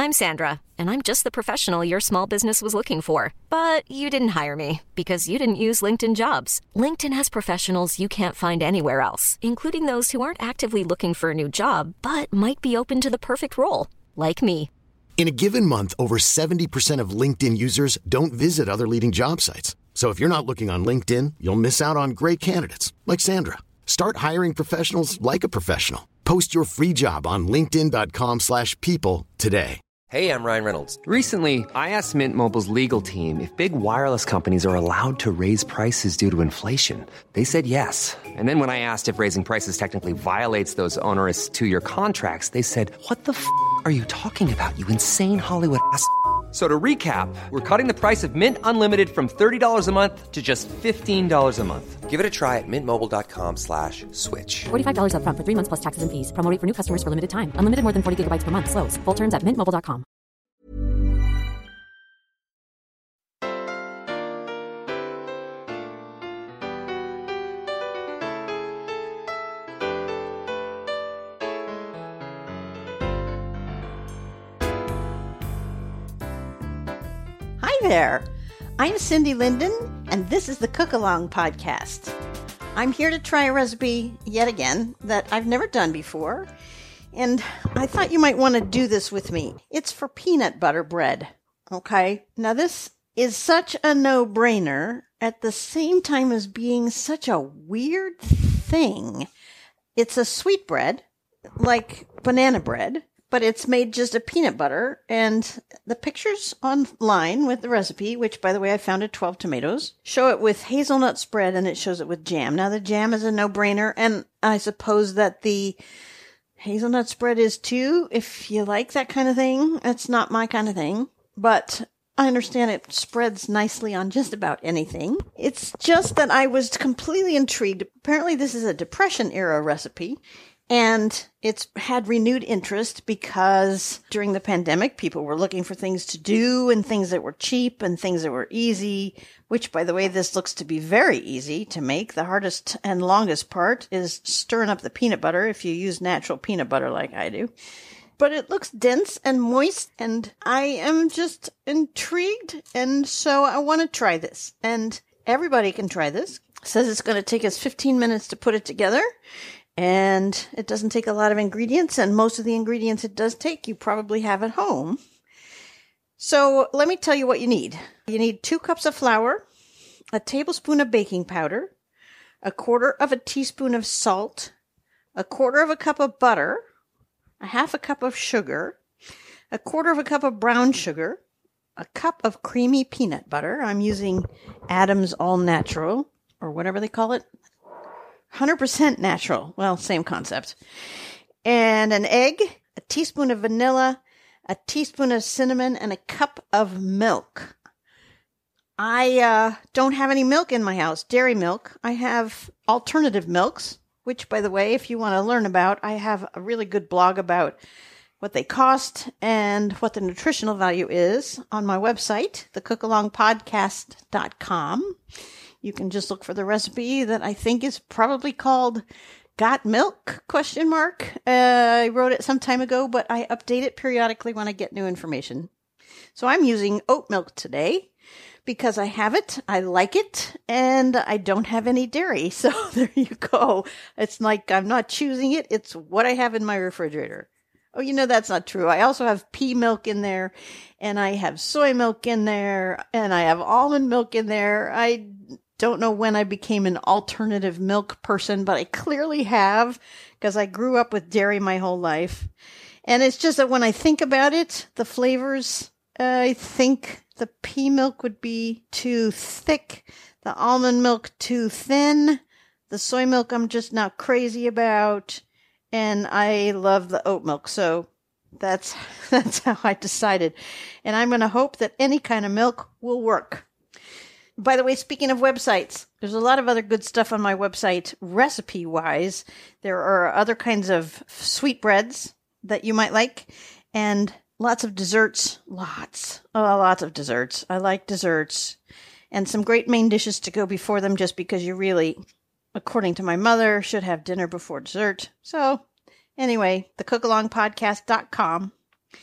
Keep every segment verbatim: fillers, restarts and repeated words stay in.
I'm Sandra, and I'm just the professional your small business was looking for. But you didn't hire me because you didn't use LinkedIn Jobs. LinkedIn has professionals you can't find anywhere else, including those who aren't actively looking for a new job, but might be open to the perfect role, like me. In a given month, over seventy percent of LinkedIn users don't visit other leading job sites. So if you're not looking on LinkedIn, you'll miss out on great candidates like Sandra. Start hiring professionals like a professional. Post your free job on linkedin dot com slash people today. Hey, I'm Ryan Reynolds. Recently, I asked Mint Mobile's legal team if big wireless companies are allowed to raise prices due to inflation. They said yes. And then when I asked if raising prices technically violates those onerous two-year contracts, they said, what the f*** are you talking about, you insane Hollywood ass f- So to recap, we're cutting the price of Mint Unlimited from thirty dollars a month to just fifteen dollars a month. Give it a try at mintmobile.com slash switch. forty-five dollars up front for three months plus taxes and fees. Promo rate for new customers for limited time. Unlimited more than forty gigabytes per month. Slows full terms at mint mobile dot com. Hi there, I'm Cindy Linden, and this is the Cook Along Podcast. I'm here to try a recipe, yet again, that I've never done before, and I thought you might want to do this with me. It's for peanut butter bread, okay? Now this is such a no-brainer at the same time as being such a weird thing. It's a sweet bread, like banana bread, but it's made just of peanut butter, and the pictures online with the recipe, which, by the way, I found at twelve Tomatoes, show it with hazelnut spread, and it shows it with jam. Now, the jam is a no-brainer, and I suppose that the hazelnut spread is too, if you like that kind of thing. It's not my kind of thing, but I understand it spreads nicely on just about anything. It's just that I was completely intrigued. Apparently, this is a Depression-era recipe, and it's had renewed interest because during the pandemic, people were looking for things to do and things that were cheap and things that were easy, which, by the way, this looks to be very easy to make. The hardest and longest part is stirring up the peanut butter if you use natural peanut butter like I do. But it looks dense and moist, and I am just intrigued, and so I want to try this. And everybody can try this. It says it's going to take us fifteen minutes to put it together. And it doesn't take a lot of ingredients, and most of the ingredients it does take you probably have at home. So let me tell you what you need. You need two cups of flour, a tablespoon of baking powder, a quarter of a teaspoon of salt, a quarter of a cup of butter, a half a cup of sugar, a quarter of a cup of brown sugar, a cup of creamy peanut butter. I'm using Adams All Natural, or whatever they call it. one hundred percent natural. Well, same concept. And an egg, a teaspoon of vanilla, a teaspoon of cinnamon, and a cup of milk. I uh, don't have any milk in my house, dairy milk. I have alternative milks, which, by the way, if you want to learn about, I have a really good blog about what they cost and what the nutritional value is on my website, the cook along podcast dot com. You can just look for the recipe that I think is probably called Got Milk, question mark. Uh, I wrote it some time ago, but I update it periodically when I get new information. So I'm using oat milk today because I have it, I like it, and I don't have any dairy. So there you go. It's like I'm not choosing it. It's what I have in my refrigerator. Oh, you know, that's not true. I also have pea milk in there, and I have soy milk in there, and I have almond milk in there. I don't know when I became an alternative milk person, but I clearly have because I grew up with dairy my whole life. And it's just that when I think about it, the flavors, uh, I think the pea milk would be too thick, the almond milk too thin, the soy milk I'm just not crazy about, and I love the oat milk. So that's that's how I decided. And I'm going to hope that any kind of milk will work. By the way, speaking of websites, there's a lot of other good stuff on my website, recipe-wise. There are other kinds of sweetbreads that you might like, and lots of desserts. Lots. Oh, lots of desserts. I like desserts. And some great main dishes to go before them, just because you really, according to my mother, should have dinner before dessert. So, anyway, the cook along podcast dot com.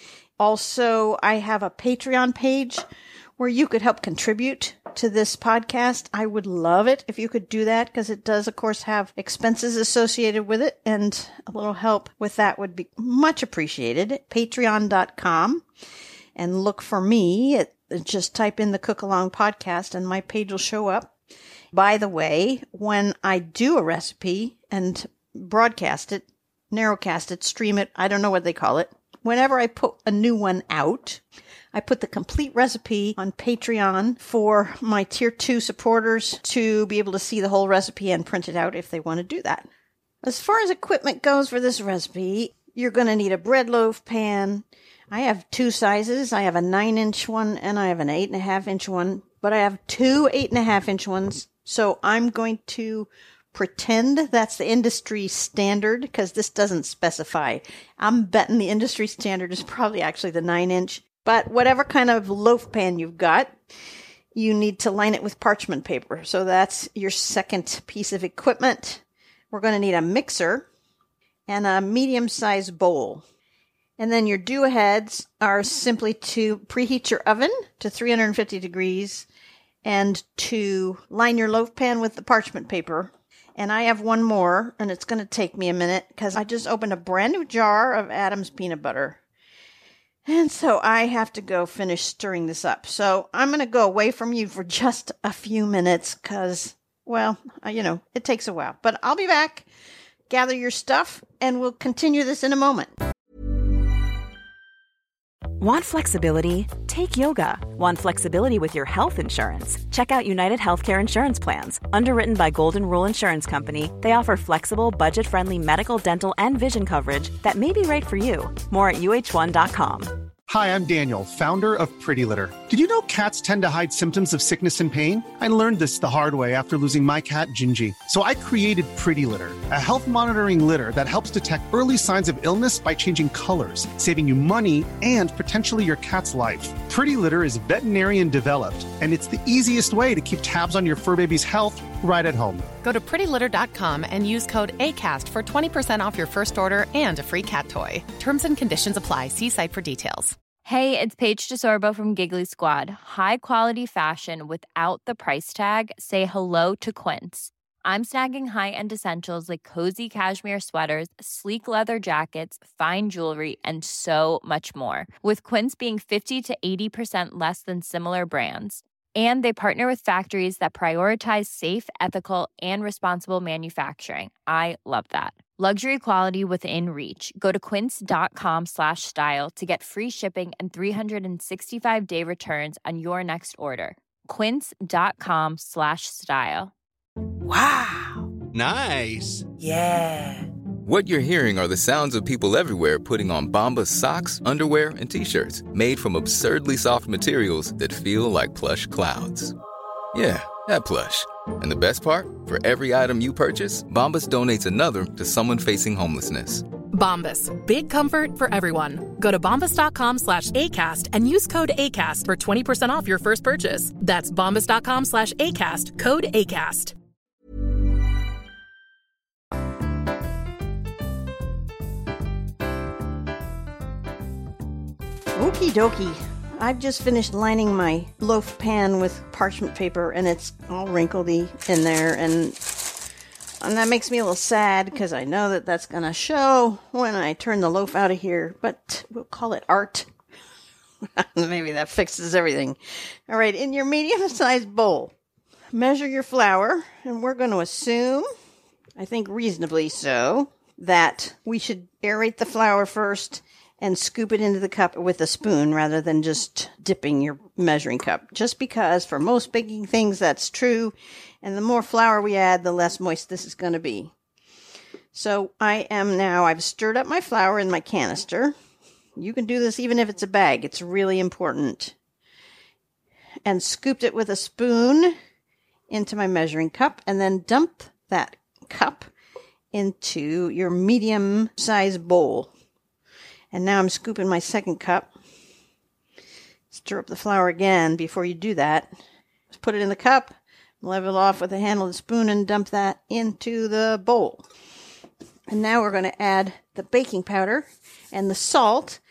Also, I have a Patreon page where you could help contribute to this podcast. I would love it if you could do that, because it does, of course, have expenses associated with it, and a little help with that would be much appreciated. Patreon dot com, and look for me. It, just type in the Cook Along Podcast and my page will show up. By the way, when I do a recipe and broadcast it, narrowcast it, stream it, I don't know what they call it, whenever I put a new one out, I put the complete recipe on Patreon for my tier two supporters to be able to see the whole recipe and print it out if they want to do that. As far as equipment goes for this recipe, you're going to need a bread loaf pan. I have two sizes. I have a nine inch one and I have an eight and a half inch one, but I have two eight and a half inch ones. So I'm going to pretend that's the industry standard, because this doesn't specify. I'm betting the industry standard is probably actually the nine inch. But whatever kind of loaf pan you've got, you need to line it with parchment paper. So that's your second piece of equipment. We're going to need a mixer and a medium-sized bowl. And then your do-aheads are simply to preheat your oven to three hundred fifty degrees and to line your loaf pan with the parchment paper. And I have one more, and it's going to take me a minute because I just opened a brand new jar of Adam's peanut butter. And so I have to go finish stirring this up. So I'm going to go away from you for just a few minutes because, well, you know, it takes a while. But I'll be back, gather your stuff, and we'll continue this in a moment. Want flexibility? Take yoga. Want flexibility with your health insurance? Check out United Healthcare Insurance Plans. Underwritten by Golden Rule Insurance Company, they offer flexible, budget-friendly medical, dental, and vision coverage that may be right for you. More at U H one dot com. Hi, I'm Daniel, founder of Pretty Litter. Did you know cats tend to hide symptoms of sickness and pain? I learned this the hard way after losing my cat, Gingy. So I created Pretty Litter, a health monitoring litter that helps detect early signs of illness by changing colors, saving you money and potentially your cat's life. Pretty Litter is veterinarian developed, and it's the easiest way to keep tabs on your fur baby's health right at home. Go to pretty litter dot com and use code ACAST for twenty percent off your first order and a free cat toy. Terms and conditions apply. See site for details. Hey, it's Paige DeSorbo from Giggly Squad. High quality fashion without the price tag. Say hello to Quince. I'm snagging high-end essentials like cozy cashmere sweaters, sleek leather jackets, fine jewelry, and so much more. With Quince being fifty to eighty percent less than similar brands. And they partner with factories that prioritize safe, ethical, and responsible manufacturing. I love that. Luxury quality within reach. Go to quince.com slash style to get free shipping and three sixty-five day returns on your next order. Quince.com slash style. Wow. Nice. Yeah. What you're hearing are the sounds of people everywhere putting on Bombas socks, underwear, and T-shirts made from absurdly soft materials that feel like plush clouds. Yeah, that plush. And the best part? For every item you purchase, Bombas donates another to someone facing homelessness. Bombas. Big comfort for everyone. Go to bombas.com slash ACAST and use code ACAST for twenty percent off your first purchase. That's bombas.com slash ACAST. Code ACAST. Okie dokie. I've just finished lining my loaf pan with parchment paper, and it's all wrinkledy in there, and and that makes me a little sad because I know that that's going to show when I turn the loaf out of here, but we'll call it art. Maybe that fixes everything. All right, in your medium-sized bowl, measure your flour, and we're going to assume, I think reasonably so, that we should aerate the flour first and scoop it into the cup with a spoon rather than just dipping your measuring cup. Just because for most baking things that's true, and the more flour we add, the less moist this is going to be. So I am now, I've stirred up my flour in my canister. You can do this even if it's a bag. It's really important. And scooped it with a spoon into my measuring cup, and then dump that cup into your medium-sized bowl. And now I'm scooping my second cup. Stir up the flour again before you do that. Just put it in the cup, level off with the handle of the spoon, and dump that into the bowl. And now we're going to add the baking powder and the salt.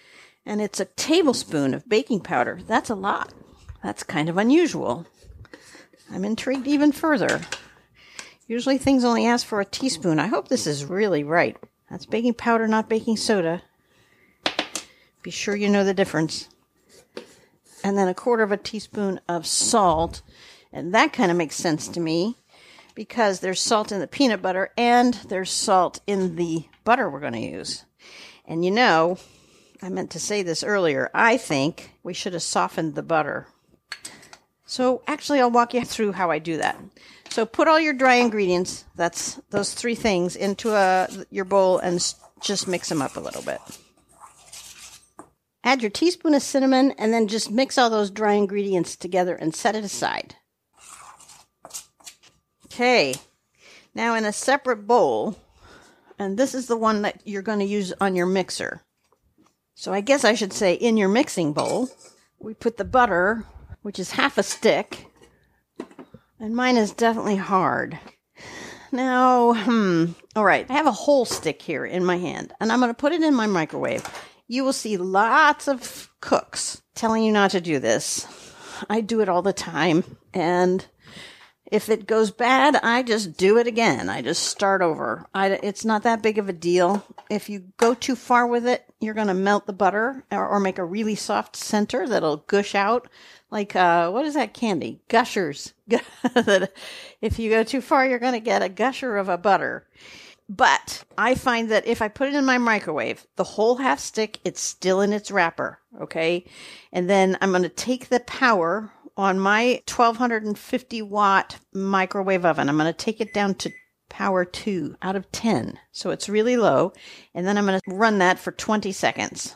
And it's a tablespoon of baking powder. That's a lot. That's kind of unusual. I'm intrigued even further. Usually things only ask for a teaspoon. I hope this is really right. That's baking powder, not baking soda. Be sure you know the difference. And then a quarter of a teaspoon of salt. And that kind of makes sense to me because there's salt in the peanut butter and there's salt in the butter we're going to use. And you know, I meant to say this earlier, I think we should have softened the butter. So actually, I'll walk you through how I do that. So put all your dry ingredients, that's those three things, into a, your bowl and just mix them up a little bit. Add your teaspoon of cinnamon and then just mix all those dry ingredients together and set it aside. Okay, now in a separate bowl, and this is the one that you're going to use on your mixer. So I guess I should say in your mixing bowl, we put the butter, which is half a stick, and mine is definitely hard. Now, hmm, all right, I have a whole stick here in my hand, and I'm going to put it in my microwave. You will see lots of cooks telling you not to do this. I do it all the time, and if it goes bad, I just do it again. I just start over. I, it's not that big of a deal. If you go too far with it, you're going to melt the butter or, or make a really soft center that'll gush out. Like, uh, what is that candy? Gushers. If you go too far, you're going to get a gusher of a butter. But I find that if I put it in my microwave, the whole half stick, it's still in its wrapper, okay? And then I'm going to take the power on my twelve fifty watt microwave oven. I'm going to take it down to power two out of ten. So it's really low. And then I'm going to run that for twenty seconds.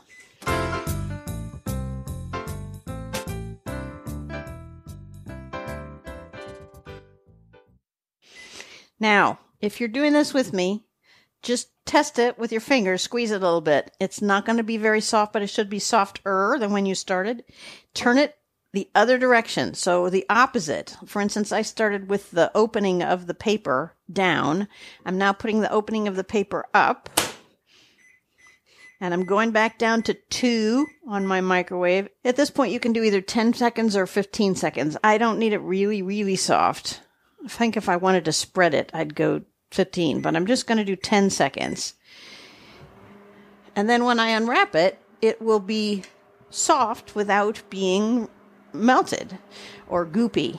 Now, if you're doing this with me, just test it with your fingers, squeeze it a little bit. It's not going to be very soft, but it should be softer than when you started. Turn it the other direction, so the opposite. For instance, I started with the opening of the paper down. I'm now putting the opening of the paper up. And I'm going back down to two on my microwave. At this point, you can do either ten seconds or fifteen seconds. I don't need it really, really soft. I think if I wanted to spread it, I'd go fifteen, but I'm just going to do ten seconds. And then when I unwrap it, it will be soft without being melted or goopy.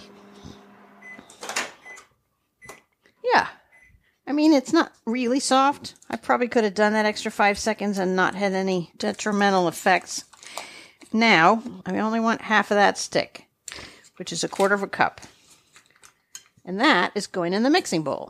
Yeah. I mean, it's not really soft. I probably could have done that extra five seconds and not had any detrimental effects. Now, I only want half of that stick, which is a quarter of a cup. And that is going in the mixing bowl.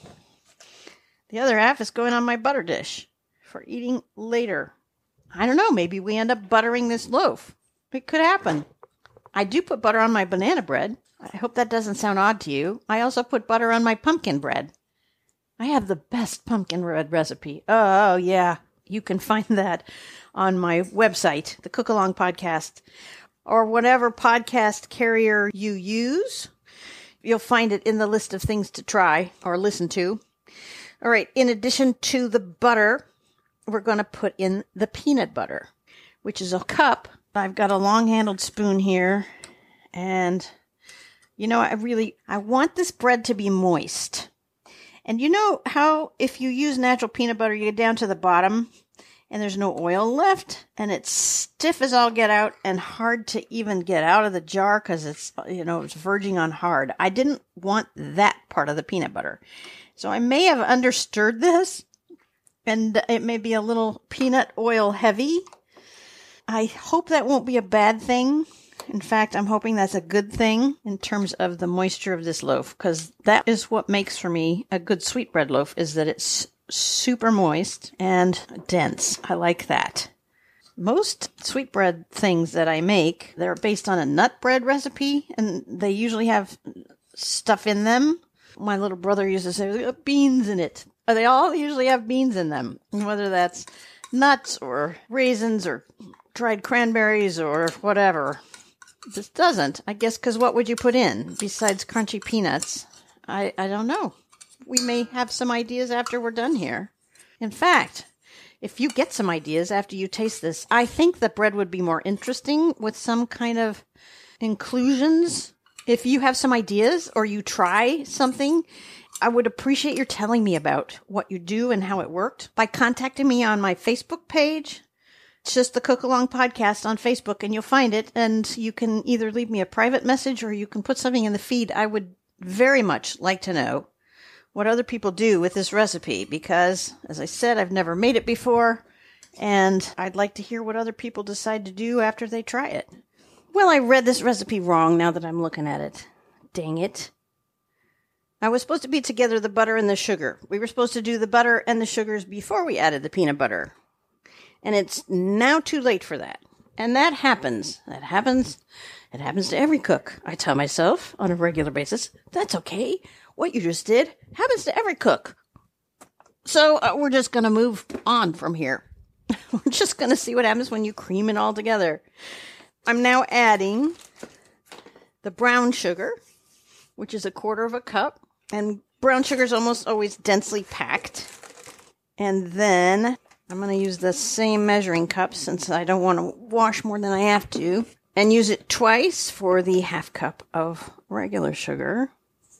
The other half is going on my butter dish for eating later. I don't know, maybe we end up buttering this loaf. It could happen. I do put butter on my banana bread. I hope that doesn't sound odd to you. I also put butter on my pumpkin bread. I have the best pumpkin bread recipe. Oh, yeah. You can find that on my website, the Cook Along Podcast, or whatever podcast carrier you use. You'll find it in the list of things to try or listen to. All right. In addition to the butter, we're going to put in the peanut butter, which is a cup. I've got a long-handled spoon here, and, you know, I really, I want this bread to be moist. And you know how if you use natural peanut butter, you get down to the bottom, and there's no oil left, and it's stiff as all get out and hard to even get out of the jar because it's, you know, it's verging on hard. I didn't want that part of the peanut butter. So I may have understirred this, and it may be a little peanut oil heavy. I hope that won't be a bad thing. In fact, I'm hoping that's a good thing in terms of the moisture of this loaf, because that is what makes for me a good sweetbread loaf, is that it's super moist and dense. I like that. Most sweetbread things that I make, they're based on a nut bread recipe, and they usually have stuff in them. My little brother used to say, beans in it. They all usually have beans in them, whether that's nuts or raisins or dried cranberries or whatever. This doesn't, I guess, because what would you put in besides crunchy peanuts? I, I don't know. We may have some ideas after we're done here. In fact, if you get some ideas after you taste this. I think the bread would be more interesting with some kind of inclusions. If you have some ideas or you try something, I would appreciate your telling me about what you do and how it worked by contacting me on my Facebook page. It's just the Cook Along Podcast on Facebook, and you'll find it. And you can either leave me a private message or you can put something in the feed. I would very much like to know what other people do with this recipe because, as I said, I've never made it before, and I'd like to hear what other people decide to do after they try it. Well, I read this recipe wrong now that I'm looking at it. Dang it. I was supposed to beat together the butter and the sugar. We were supposed to do the butter and the sugars before we added the peanut butter. And it's now too late for that. And that happens. That happens. It happens to every cook. I tell myself on a regular basis, that's okay. What you just did happens to every cook. So uh, we're just going to move on from here. We're just going to see what happens when you cream it all together. I'm now adding the brown sugar, which is a quarter of a cup. And brown sugar is almost always densely packed. And then I'm going to use the same measuring cup since I don't want to wash more than I have to. And use it twice for the half cup of regular sugar.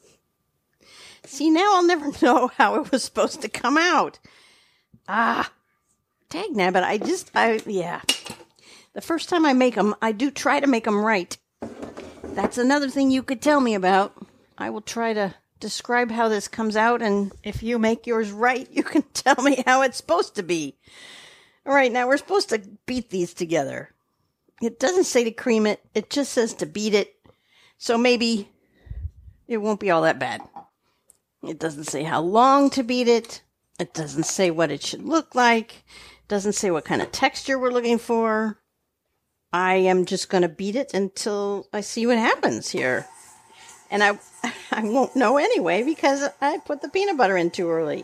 See, now I'll never know how it was supposed to come out. Ah, dang nabbit, I just, I, yeah. The first time I make them, I do try to make them right. That's another thing you could tell me about. I will try to describe how this comes out, and if you make yours right, you can tell me how it's supposed to be. All right, now we're supposed to beat these together. It doesn't say to cream it. It just says to beat it. So maybe it won't be all that bad. It doesn't say how long to beat it. It doesn't say what it should look like. It doesn't say what kind of texture we're looking for. I am just going to beat it until I see what happens here. And I, I won't know anyway because I put the peanut butter in too early.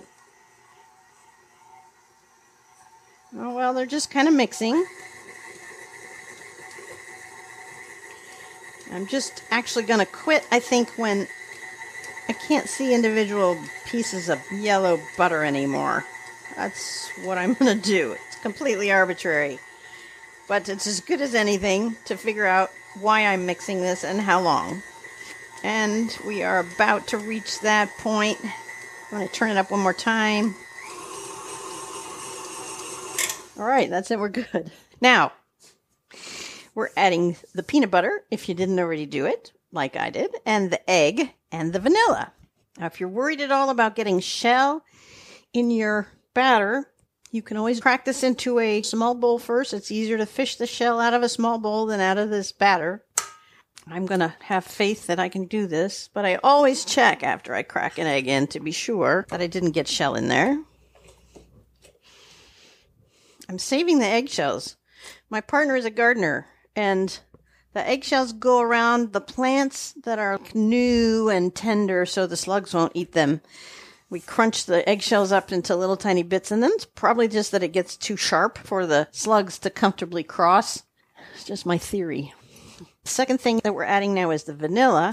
Oh, well, they're just kind of mixing. I'm just actually going to quit, I think, when I can't see individual pieces of yellow butter anymore. That's what I'm going to do. It's completely arbitrary. But it's as good as anything to figure out why I'm mixing this and how long. And we are about to reach that point. I'm going to turn it up one more time. All right, that's it. We're good. Now, we're adding the peanut butter, if you didn't already do it, like I did, and the egg and the vanilla. Now, if you're worried at all about getting shell in your batter, you can always crack this into a small bowl first. It's easier to fish the shell out of a small bowl than out of this batter. I'm going to have faith that I can do this, but I always check after I crack an egg in to be sure that I didn't get shell in there. I'm saving the eggshells. My partner is a gardener, and the eggshells go around the plants that are new and tender so the slugs won't eat them. We crunch the eggshells up into little tiny bits, and then it's probably just that it gets too sharp for the slugs to comfortably cross. It's just my theory. The second thing that we're adding now is the vanilla.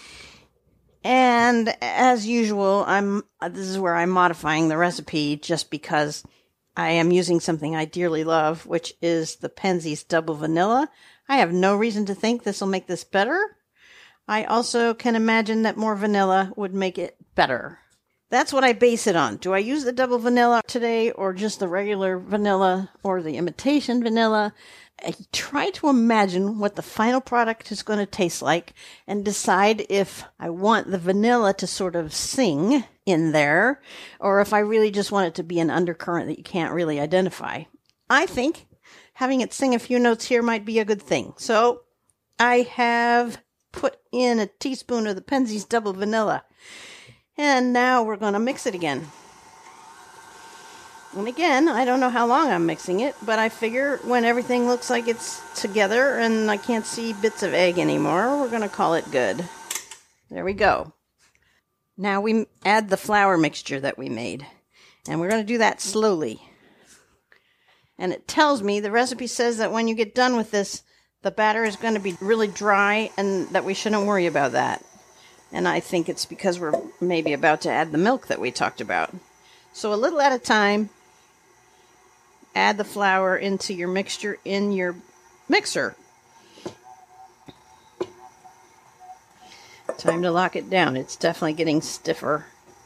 And as usual, I'm this is where I'm modifying the recipe just because I am using something I dearly love, which is the Penzeys Double Vanilla. I have no reason to think this will make this better. I also can imagine that more vanilla would make it better. That's what I base it on. Do I use the double vanilla today or just the regular vanilla or the imitation vanilla? I try to imagine what the final product is going to taste like and decide if I want the vanilla to sort of sing in there or if I really just want it to be an undercurrent that you can't really identify. I think having it sing a few notes here might be a good thing. So I have put in a teaspoon of the Penzeys Double Vanilla. And now we're going to mix it again. And again, I don't know how long I'm mixing it, but I figure when everything looks like it's together and I can't see bits of egg anymore, we're going to call it good. There we go. Now we add the flour mixture that we made. And we're going to do that slowly. And it tells me, the recipe says that when you get done with this, the batter is going to be really dry and that we shouldn't worry about that. And I think it's because we're maybe about to add the milk that we talked about. So a little at a time. add the flour into your mixture in your mixer. Time to lock it down. It's definitely getting stiffer.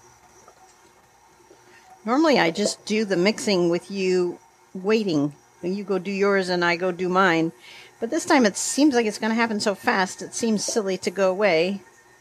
Normally I just do the mixing with you waiting. You go do yours and I go do mine. But this time it seems like it's going to happen so fast, it seems silly to go away.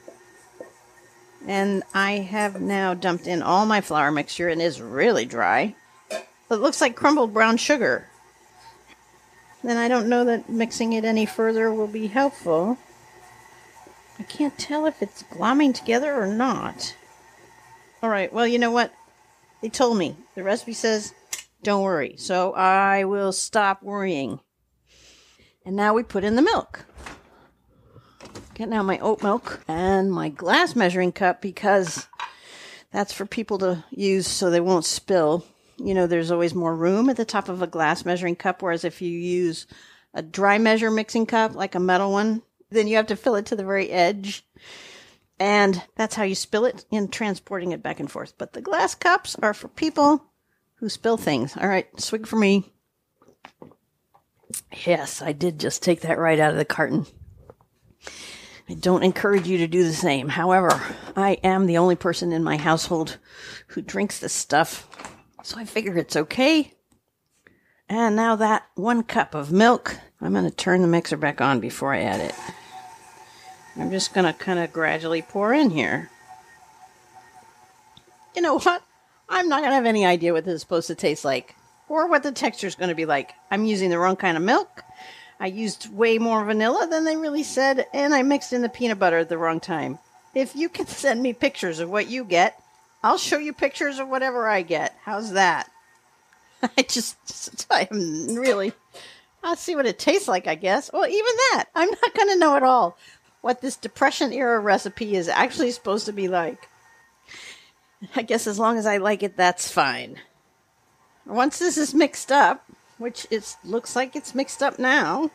And I have now dumped in all my flour mixture and it's really dry. It looks like crumbled brown sugar. Then I don't know that mixing it any further will be helpful. I can't tell if it's glomming together or not. Alright, well, you know what? They told me. The recipe says, don't worry. So I will stop worrying. And now we put in the milk. Getting out my oat milk and my glass measuring cup because that's for people to use so they won't spill. You know, there's always more room at the top of a glass measuring cup, whereas if you use a dry measure mixing cup, like a metal one, then you have to fill it to the very edge. And that's how you spill it in transporting it back and forth. But the glass cups are for people who spill things. All right, swig for me. Yes, I did just take that right out of the carton. I don't encourage you to do the same. However, I am the only person in my household who drinks this stuff. So I figure it's okay. And now that one cup of milk, I'm going to turn the mixer back on before I add it. I'm just going to kind of gradually pour in here. You know what? I'm not going to have any idea what this is supposed to taste like or what the texture is going to be like. I'm using the wrong kind of milk. I used way more vanilla than they really said, and I mixed in the peanut butter at the wrong time. If you can send me pictures of what you get, I'll show you pictures of whatever I get. How's that? I just, I am really, I'll see what it tastes like, I guess. Well, even that, I'm not going to know at all what this Depression-era recipe is actually supposed to be like. I guess as long as I like it, that's fine. Once this is mixed up, which it looks like it's mixed up now,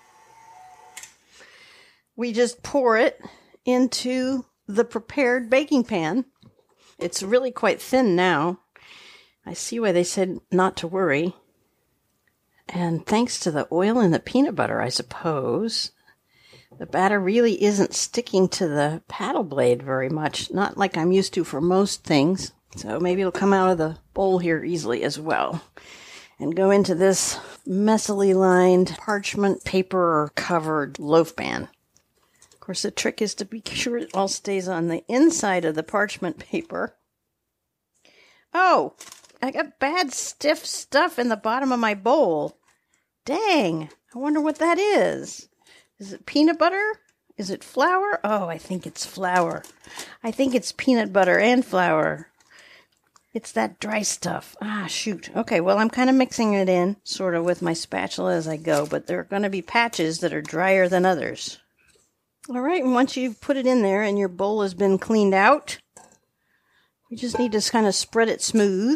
we just pour it into the prepared baking pan. It's really quite thin now. I see why they said not to worry. And thanks to the oil and the peanut butter, I suppose, the batter really isn't sticking to the paddle blade very much. Not like I'm used to for most things. So maybe it'll come out of the bowl here easily as well. And go into this messily lined parchment paper covered loaf pan. Of course, the trick is to be sure it all stays on the inside of the parchment paper. Oh, I got bad stiff stuff in the bottom of my bowl. Dang, I wonder what that is. Is it peanut butter? Is it flour? Oh, I think it's flour. I think it's peanut butter and flour. It's that dry stuff. Ah, shoot. Okay, well, I'm kind of mixing it in, sort of, with my spatula as I go, but there are going to be patches that are drier than others. All right, and once you've put it in there and your bowl has been cleaned out, you just need to kind of spread it smooth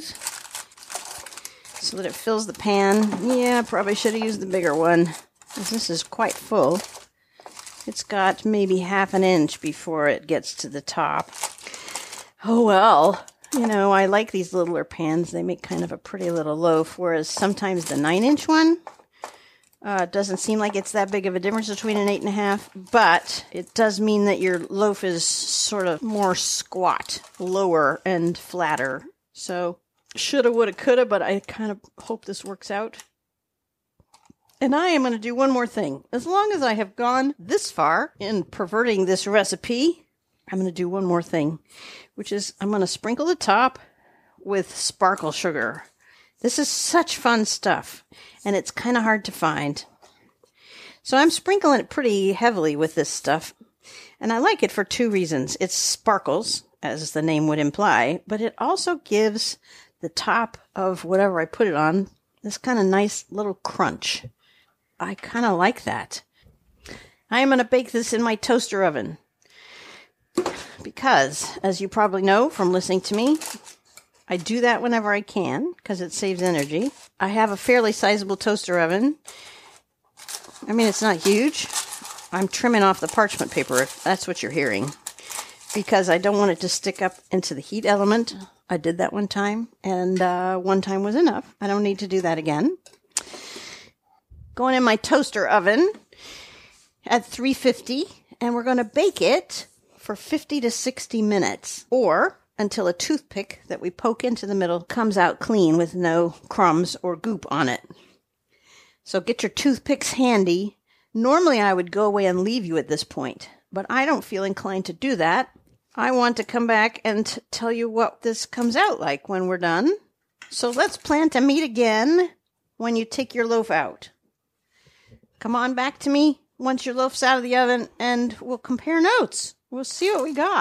so that it fills the pan. Yeah, probably should have used the bigger one, because this is quite full. It's got maybe half an inch before it gets to the top. Oh, well. You know, I like these littler pans. They make kind of a pretty little loaf, whereas sometimes the nine-inch one uh, doesn't seem like it's that big of a difference between an eight and a half, but it does mean that your loaf is sort of more squat, lower, and flatter. So, shoulda, woulda, coulda, but I kind of hope this works out. And I am going to do one more thing. As long as I have gone this far in perverting this recipe, I'm going to do one more thing, which is I'm going to sprinkle the top with sparkle sugar. This is such fun stuff, and it's kind of hard to find. So I'm sprinkling it pretty heavily with this stuff, and I like it for two reasons. It sparkles, as the name would imply, but it also gives the top of whatever I put it on this kind of nice little crunch. I kind of like that. I am going to bake this in my toaster oven. Because, as you probably know from listening to me, I do that whenever I can, because it saves energy. I have a fairly sizable toaster oven. I mean, it's not huge. I'm trimming off the parchment paper, if that's what you're hearing, because I don't want it to stick up into the heat element I did that one time, and uh, one time was enough. I don't need to do that again. Going in my toaster oven at three fifty, and we're going to bake it for fifty to sixty minutes, or until a toothpick that we poke into the middle comes out clean with no crumbs or goop on it. So get your toothpicks handy. Normally I would go away and leave you at this point, but I don't feel inclined to do that. I want to come back and t- tell you what this comes out like when we're done. So let's plan to meet again when you take your loaf out. Come on back to me once your loaf's out of the oven, and we'll compare notes. We'll see what we got.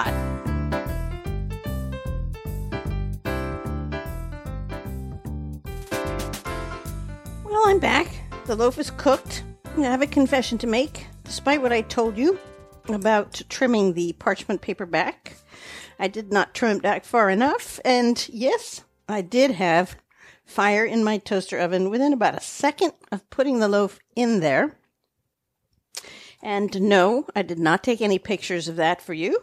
Well, I'm back. The loaf is cooked. I have a confession to make. Despite what I told you about trimming the parchment paper back, I did not trim it back far enough. And yes, I did have fire in my toaster oven within about a second of putting the loaf in there. And no, I did not take any pictures of that for you.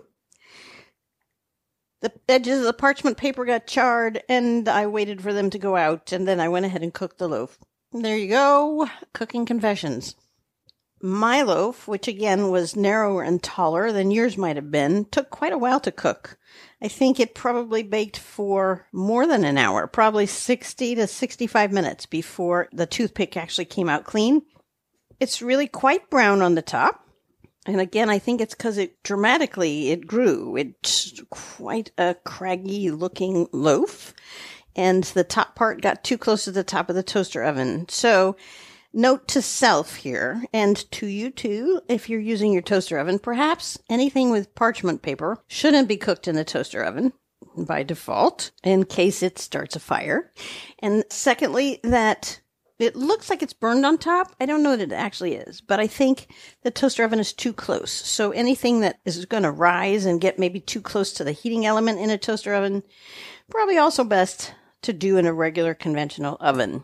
The edges of the parchment paper got charred, and I waited for them to go out, and then I went ahead and cooked the loaf. There you go, cooking confessions. My loaf, which again was narrower and taller than yours might have been, took quite a while to cook. I think it probably baked for more than an hour, probably sixty to sixty-five minutes before the toothpick actually came out clean. It's really quite brown on the top. And again, I think it's because it dramatically, it grew. It's quite a craggy looking loaf. And the top part got too close to the top of the toaster oven. So note to self here, and to you too, if you're using your toaster oven, perhaps anything with parchment paper shouldn't be cooked in the toaster oven by default, in case it starts a fire. And secondly, that it looks like it's burned on top. I don't know that it actually is, but I think the toaster oven is too close. So anything that is going to rise and get maybe too close to the heating element in a toaster oven, probably also best to do in a regular conventional oven.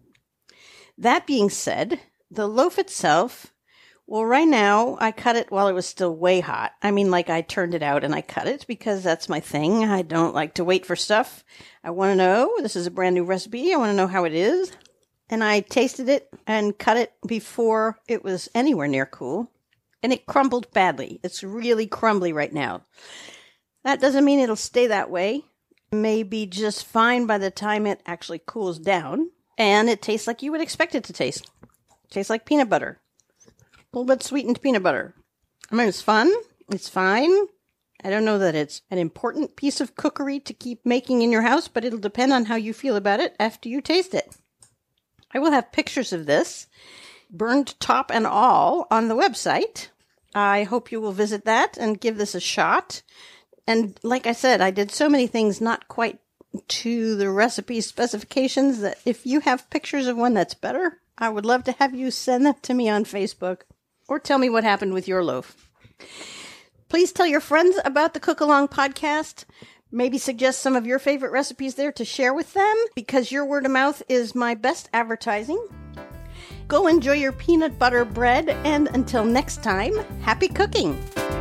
That being said, the loaf itself, well, right now, I cut it while it was still way hot. I mean, like I turned it out and I cut it because that's my thing. I don't like to wait for stuff. I want to know, this is a brand new recipe. I want to know how it is. And I tasted it and cut it before it was anywhere near cool. And it crumbled badly. It's really crumbly right now. That doesn't mean it'll stay that way. It may be just fine by the time it actually cools down. And it tastes like you would expect it to taste. It tastes like peanut butter. A little bit sweetened peanut butter. I mean, it's fun. It's fine. I don't know that it's an important piece of cookery to keep making in your house, but it'll depend on how you feel about it after you taste it. I will have pictures of this, burned top and all, on the website. I hope you will visit that and give this a shot. And like I said, I did so many things not quite to the recipe specifications that if you have pictures of one that's better, I would love to have you send them to me on Facebook or tell me what happened with your loaf. Please tell your friends about the Cook Along podcast. Maybe suggest some of your favorite recipes there to share with them, because your word of mouth is my best advertising. Go enjoy your peanut butter bread, and until next time, happy cooking!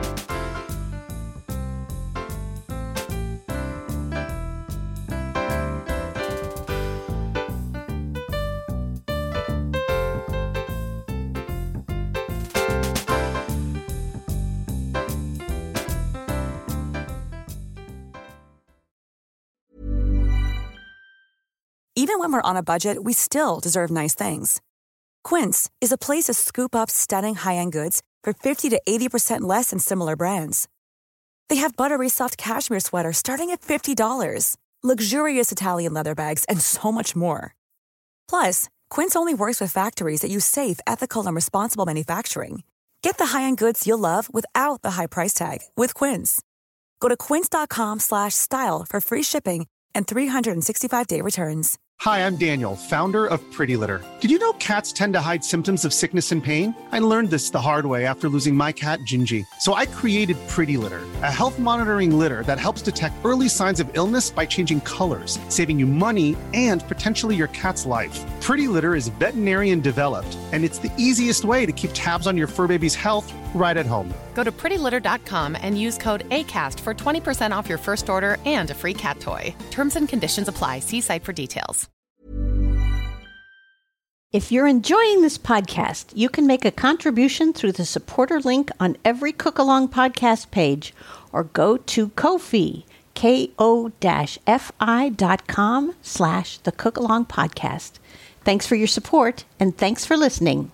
Even when we're on a budget, we still deserve nice things. Quince is a place to scoop up stunning high-end goods for fifty to eighty percent less than similar brands. They have buttery soft cashmere sweaters starting at fifty dollars, luxurious Italian leather bags, and so much more. Plus, Quince only works with factories that use safe, ethical, and responsible manufacturing. Get the high-end goods you'll love without the high price tag with Quince. Go to quince.com slash style for free shipping and three sixty-five day returns. Hi, I'm Daniel, founder of Pretty Litter. Did you know cats tend to hide symptoms of sickness and pain? I learned this the hard way after losing my cat, Gingy. So I created Pretty Litter, a health monitoring litter that helps detect early signs of illness by changing colors, saving you money and potentially your cat's life. Pretty Litter is veterinarian developed, and it's the easiest way to keep tabs on your fur baby's health right at home. Go to pretty litter dot com and use code ACAST for twenty percent off your first order and a free cat toy. Terms and conditions apply. See site for details. If you're enjoying this podcast, you can make a contribution through the supporter link on every Cook Along podcast page, or go to Ko-fi, ko-fi dot com slash the Cook Along podcast. Thanks for your support, and thanks for listening.